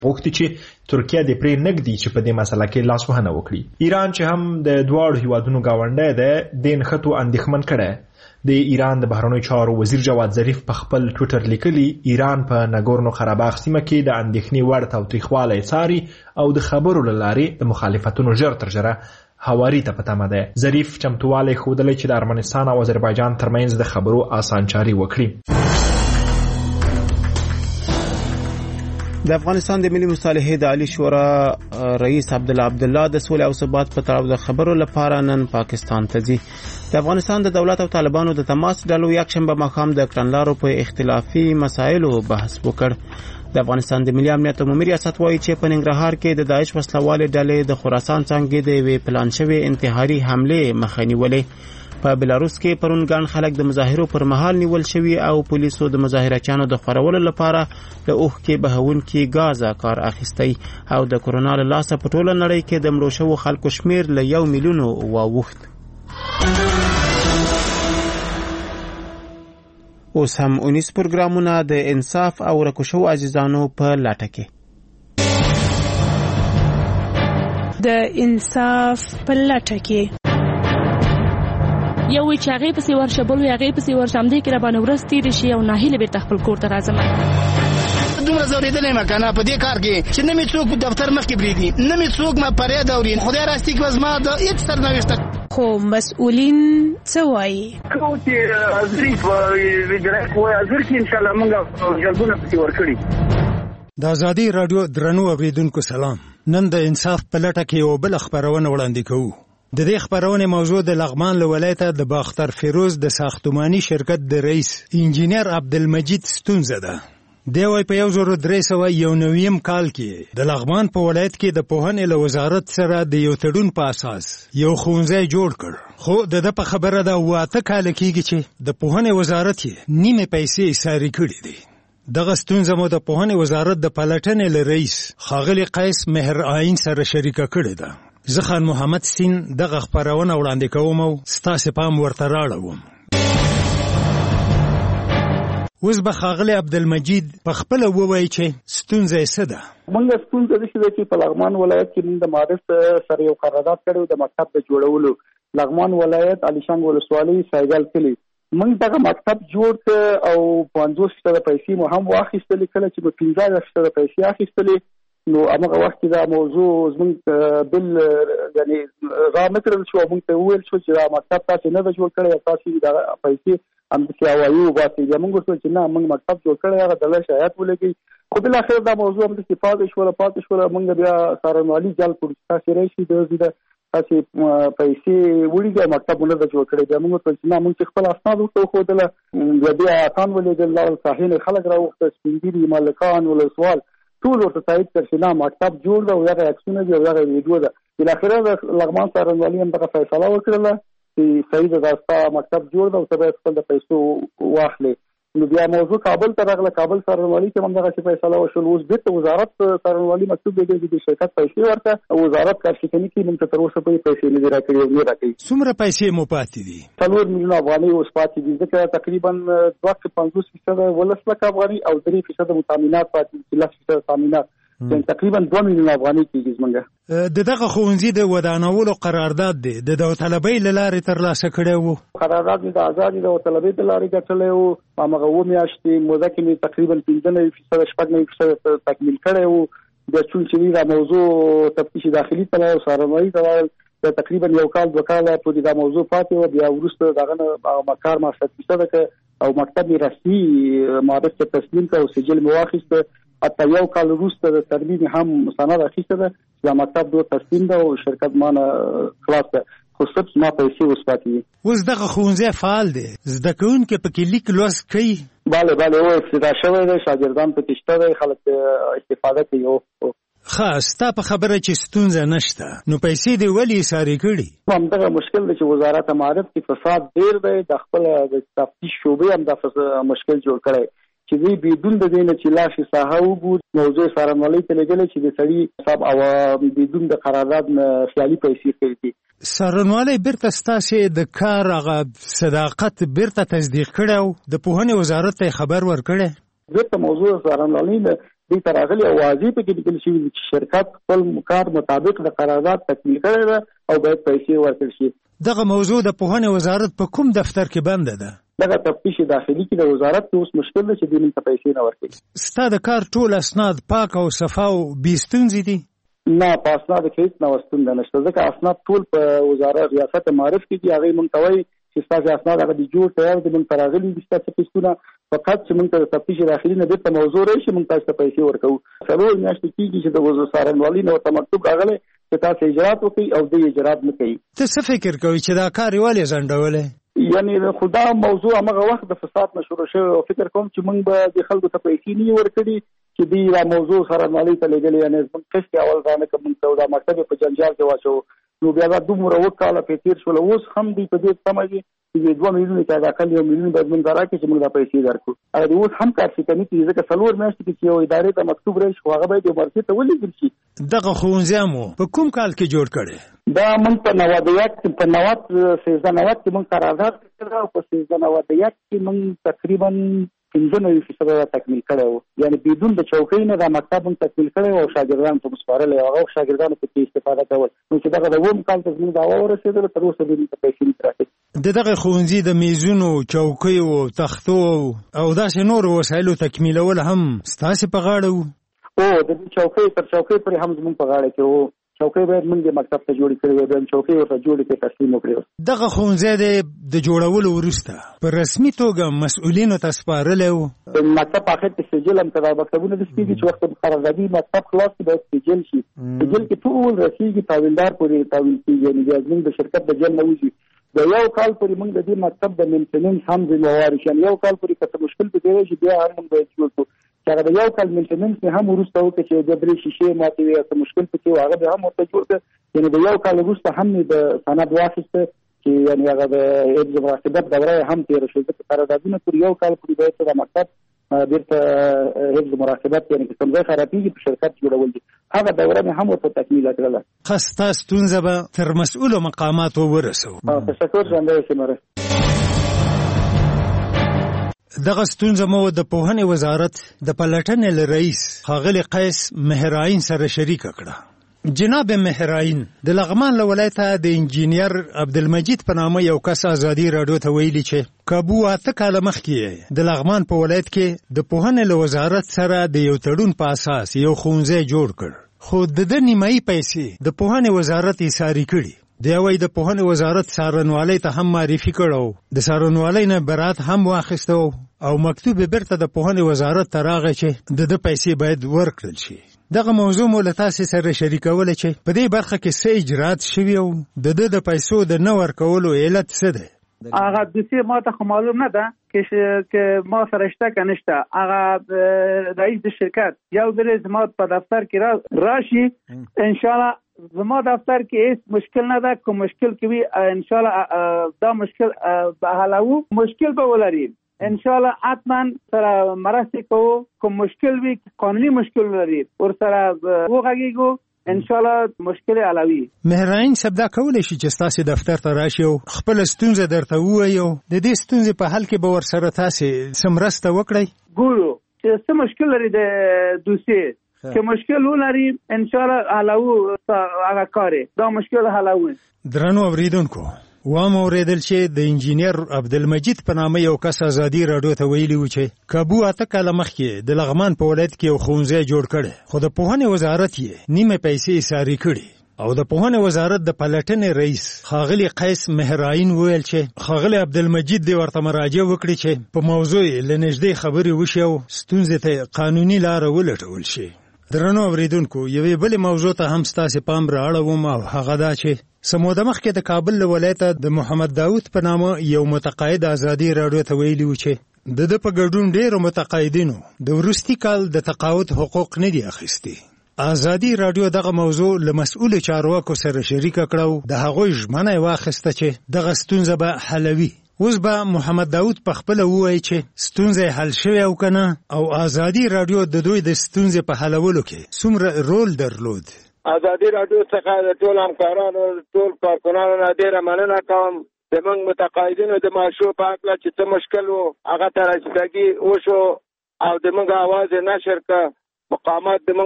غوښتي چې ترکیه د پرې نږدي چې په دې مسله کې لاسوهنه وکړي. ایران چې هم د دواړو هیوادونو گاونډی دی د نښتو اندېښمن کړی. د ایران د بهرنیو چارو وزیر جواد ظریف په خپل ټویټر لیکلي ایران په ناګورنو قرهباغ سیمه کې د اندېښنې وړ تاوتریخوالی څاري او د خبرو له لارې د مخالفتونو ژر تر ژره هواري ته په تمه دی. ظریف چمتووالی ښودلی چې د ارمنستان او آذربایجان ترمنځ د خبرو اسانچاري وکړي. د افغانستان د ملي مصالحې د عالی شورا رئیس عبدالله د سولې او ثبات په تړاو د خبرو لپاره نن پاکستان ته ځي. د افغانستان د دولت او طالبانو د تماس ډلو یکشنبه ماښام د کړنلارو په اختلافي مسایلو بحث وکړ. د افغانستان د ملي امنیت عمومي ریاست وایي چې په ننګرهار کې د داعش وسلوالې ډلې د خراسان څنګه د یوې پلان شوې انتحاري حمله مخه نیولې. په بلاروس کې پرون ګڼ خلک د مظاهرو پر مهال نیول شوي او پولیسو د مظاهرچیانو د خورولو لپاره د اوښکې بهونکي ګازه کار اخیستی او د کورونا له لاسه په ټوله نړۍ کې د مړو شوو خلکو شمیر له 1 میلیون واوښت. اوس هم 19 پروګرامونه د انصاف او ورکو عزیزانو په لټه کې. د انصاف په لټه کې یو چې هغه پسې ورشه بل هغه پسې ورشم دې کې را باندې ورستې دي شي او ناهیله به خپل کور ته راځم. دومره زوریدلې مکنه په دې کار کې چې نه می څوک دفتر مخ کې بریدي نه می څوک ما پرې دورین خدای راستي کې وزما د هیڅ سرنوشت خو مسؤلین څه وایي خو چې ظریف وجرای کوی ازر کې ان شاء الله موږ جلبونه پسې ورکړي. د ازادي رادیو درنو اوریدونکو سلام. نن د انصاف په لټه کې یو بل خبرونه وړاندې کوو. د دې خبرونه موضوع د لغمان له ولایته د باختر فیروز د ساختماني شرکت د رئیس انجینر عبدالمجید ستونزه ده. دی وايي په 1391 کال کې د لغمان په ولایت کې د پوهنې له وزارت سره د یو تړون په اساس یو ښوونځی جوړ کړ. خو د په خبره ده 8 کال کېږي چې د پوهنې وزارت یې نیمه پیسې ایساري کړې دي. دغه ستونزه مو د پوهنې وزارت د پلټنې له رئیس ښاغلي قیس مهر آئین سره شریکه کړې ده. زه خان محمد سین دغه خبرونه وړاندې کوم او ستاسو پام ورته راړوم. اوس به ښاغلی عبدالمجید په خپله ووایي چې ستونزه یې څه ده. موږ ستونزه ده چې په لغمان ولایت کې موږ د معارف سره یو قرارداد کړی د مکتب د جوړولو. لغمان ولایت علیشنګ ولسوالۍ سایګل کلی موږ دغه مکتب جوړ ک او 50% پیسې مو هم واخیستلې. کله چې په 15% پیسې اخیستلې نو هغه وخت کې دا موضوع زموږ بل یعنی را مترل شو موږ ته ویل شو چې دا مکتب تاسو نه جوړ کړی تاسو دا پیسې هم چې وایو باسي موږ څه چې نه موږ مکتب جوړ کړی هغه د شایعات ولګي. خو بل اخر دا موضوع هم چې پاتې شو موږ بیا سارنوالي جل کړو تاسو راشي د تاسو پیسې وړي مکتب نه جوړ کړی دا موږ ته نه موږ خپل اسناد ورته خو دله بیا اتان ولې د صحیح خلک راوخته سپینګری مالکان ول سوال ټول ورته تایید کړ چې نه مکتب جوړ دا او هغه اکسونه دی او هغه ویډیو ده. بل اخر د لغمان سارنوالي هم دغه فیصله وکړه چې صحیح ده دا مکتب جوړ دا او ته خپل د پیسو واخلې. نو بیا موضوع کابل ته راغله. کابل سارنوالي کې هم دغه فیصله وشول. اوس بیرته وزارت سارنوالي مکتوب دی چې شرکت پیسې ورته وزارت کارشکنی کې موږ ته تر اوسه په پیسې نه راکړي او نه راکړي. څومره پیسې مو پاتې دي؟ 4 میلیون افغانۍ اوس پاتې دي. ځکه تقریبا 250% ولس لکه افغاني او 3% متامینات پاتې دي. 10% تامینات تقریبا 2 میلیون افغانۍ کېږي زمونږ. دغه ښوونځي د ودانولو قرارداد دی د داوطلبۍ له لارې ترلاسه کړی وو. قرارداد مې د ازادي داوطلبۍ د لارې ګټلی وو. هماغه 2 میاشتې موده کې مې تقریبا 15% تکمیل کړی وو. بیا چون چې دا موضوع تفتیش داخلي ته او سارنوالي ته تقریبا 1 کال 2 کال پورې دا موضوع پاتې و. بیا وروسته دغه کار ما ستاسو او مکتب رسمي معرف ته تسلیم کړ او سجل مې واخیسته. حتی 1 کال وروسته د ترمیم هم سند اخیسته ده چې مکتب دوه تسلیم ده او شرکت مانه خلاص ده. خو سب ما پیسې وسپاتې. اوس دغه ښوونځی فعال دی زده کوونکي پکې لیک لوست کوي؟ بله او افتتاح شوی دی شاګردان پکې شته دی خلک استفاده کوي. ښه ستا په خبره چې ستونزه نشته نو پیسې دې ولې ایسارې کړي؟ همدغه مشکل دی چې وزارت معارف کې فساد ډېر دی. د خپل د تفتیش شعبې هم دا مشکل جوړ کړی چې دوی بدون د دې نه چې لاشي ساحه وګوري موضوع سارنوالي ته لګلې چې د سړي حساب او بدون د قرارداد خیالي پیسې کړي. سارنوالي بیرته ستاسو د کار هغه صداقت بیرته تصدیق کړو د پوهنې وزارت ته خبر ورکړي؟ بیرته موضوع سارنوالي دې ته راغلي او واضح پکې لیکل شوي چې شرکت خپل کار مطابق د قرارداد تکمیل کړی ده او باید پیسې ورکړل شي. دغه موضوع د پوهنې وزارت په کوم دفتر کې بنده ده؟ دغه تفتیش داخلي کې د وزارت کې اوس مشکل ده چې دې ته پیسې نه ورکړي. ستا د کار ټول اسناد پاک او صفا او بې ستونزې دي؟ نه، په اسناد کې هیڅ نوښتونه نشته ځکه اسناد ټول په وزارت ریاست معارف کې دي. هغه مونږ ته وایي چې ستاسو اسناد هغه دي جوړ تیار دي، مونږ ته راغلي دي ستاسو پیسونه، فقط چې مونږ ته د تفتیش داخلي نه بیرته موضوع راشي مونږ تاسو ته پیسې ورکوو. څلور میاشتې کېږي چې د وزارت څارنوالۍ نه ورته مکتوب راغلی چې تاسو اجرات وکړئ او دوی اجرات نه کوي. ته څه فکر کوي چې دا کار یې ولې ځنډولی؟ یعنی خدا موضوع هغه وخت د فساد نه شروع شوی او فکر کوم چې مونږ به د خلکو ته پیسې نه ورکړي چې دوی دا موضوع څارنوالۍ ته لېږلي. یعنې زموږ قسط اول رانه که مونږ ته دا مکتب په جنجال کې واچوو نو بیا دا دومره وکاله پې تېر شول. اوس هم دوی په دې تمه دي چې 2 میلیونه کې اقل 1 میلیون باید مونږ راکړي چې مونږ دا پیسې درکړو. هغه اوس هم کار شي کوي ځکه 4 میاشتې کې یو ادارې ته مکتوب راشي خو هغه باید یو مرکز ته ولېږل شي. دغه ښوونځی مو په کوم کال کې جوړ کړی؟ دا مونږ په 91 کې مونږ قرارداد کړی او په 93 کې مونږ تقریبا 95% تکمیل کړی و. یعنی بدون د چوکۍ نه دا مکتب مونږ تکمیل کړی او شاګردانو ته سپارلی او هغه شاګردانو پکې استفاده کول. نو چې دغه د 2 کال ته زموږ دعوا ورسېدله تر اوسه دوی ته پیسې نه راکړي. د دغه ښوونځي د میزونو، چوکیو، تختو او داسې نورو وسایلو تکمیلول هم ستاسې په غاړه وو؟ او د دې چوکۍ تر چوکۍ پورې هم زموږ په غاړه کې وو. چوکۍ باید موږ د مکتب ته جوړې کړې وې، بیا چوکۍ ورته جوړې کړې تسلیم وکړې. دغه ښوونځی د جوړولو وروسته په رسمي توګه مسؤلینو ته سپارلی و؟ د مکتب په اخر کې سجل هم که دا مکتبونه داسې کېږي چې وخت د قراردادي مکتب خلاص کړي باید سجل شي. سجل کې ټول رسېږي تاویلدار پورې تاویل کېږي. یعنې بیا زموږ د شرکت د جل نه وځي. د یو کال پورې موږ د دې مکتب د مینټننس هم ذمهوار شو. یو کال پورې که څه مشکل پکې راشي بیا هم موږ باید جوړ کړو. چې هغه د یو کال مینټننس یې هم وروسته وکړو چې 2-3 شیشې ماتې وي او څه مشکل پکې و هغه بیا هم ورته جوړ کړه. یعنې د یو کال وروسته هم مې د سند واخیسته چې یعنې هغه د حفظ مراقبت دوره یې هم تېره شوه. ځکه قراردادونه پورې یو کال پورې باید د مکتب بیرته حفظ مراقبت یعنې که کوم ځای خرابېږي په شرکت جوړول دي هغه دوره مې هم ورته تکمیله کړله. ښه ستا ستونزه به تر مسؤلو مقاماتو ورسوو. تشکر ژوندی اوسې مره. دغه ستونزه مو د پوهنې وزارت د پلټنې له رئیس ښاغلي قیس مهرعین سره شریکه کړه. جناب مهرعین د لغمان له ولایته د انجینیر عبدالمجید په نامه یو کس ازادي راډیو ته ویلي چې کابو 8 کاله مخکې د لغمان په ولایت کې د پوهنې له وزارت سره د یو تړون په اساس یو ښوونځی جوړ کړ، خو د نیمایي پیسې د پوهنې وزارت یې ساري کړي. دی وایي د پوهنې وزارت څارنوالۍ ته هم معرفي کړو، د څارنوالۍ نه برات هم واخیسته او مکتوب بیرته د پوهنې وزارت ته راغی چې د پیسې باید ورکړل شي. دغه موضوع مو له تاسې سره شریکوله چې په دې برخه کې څه اجرات شوي او د پیسو د نه ورکولو علت څه دی؟ هغه دوسیه ما ته خو معلوم نه ده که ما سره شته که نشته. هغه رئیس د شرکت یو ځل زما په دفتر کې راشي انشاءالله زما دفتر کې هیڅ مشکل نه ده. که مشکل کې وي انشاءالله دا مشکل به حلوو. مشکل به ولري انشاءالله حتما سره مرستې کوو. که مشکل وي قانوني مشکل لري ور سره وغږیږو انشاءالله مشکل حلوي. مهرعین صاحب دا کولی شي چې ستاسې دفتر ته راشي او خپله ستونزه درته ووایي او د دې ستونزې په حل کې به ورسره تاسې څه مرسته وکړئ؟ ګورو چې څه مشکل لري د دوسیې که مشکل ولري انشاءالله حلوو هغه کار دا مشکل حلوو. درنو اوریدونکو وام اوریدل چې د انجینیر عبدالمجید په نامه یو کس ازادي راډیو ته ویلي و چې کابو 8 کاله مخکې د لغمان په ولایت کې یو ښوونځی جوړ کړی، خو د پوهنې وزارت یې نیمه پیسې ساري کړي او د پوهنې وزارت د پلټنې رئیس ښاغلي قیس مهرعین وویل چې ښاغلي عبدالمجید دې ورته مراجعه وکړي چې په موضوع له نږدې خبرې وشي او ستونزې ته قانوني لاره ولټول شي. درنو اوریدونکو یوې بلې موضوع ته هم ستاسې پام رااړوم او هغه دا چې سموده مخکې د کابل له ولایته د محمد داود په نامه یو متقاعد ازادي راډیو ته ویلي و چې د په ګډون ډېرو متقاعدینو د وروستي کال د تقاعد حقوق نه دي اخیستي. ازادي راډیو دغه موضوع له مسؤلو چارواکو سره شریکه کړه، د هغوی ژمنه یې واخیسته چې دغه ستونزه به حلوي. اوس به محمد داود په خپله ووایي چې ستونزه حل شوې او که نه او ازادي راډیو د دوی د ستونزې په حلولو کې څومره رول درلود. ازادي راډیو څخه د ټول همکارانو ټول کارکنانو نه ډېره مننه کوم. زموږ متقاعدینو د معاشو په هکله چې څه مشکل و هغه ته رسیدګي وشو او زموږ اواز یې نشر کړه. مقامات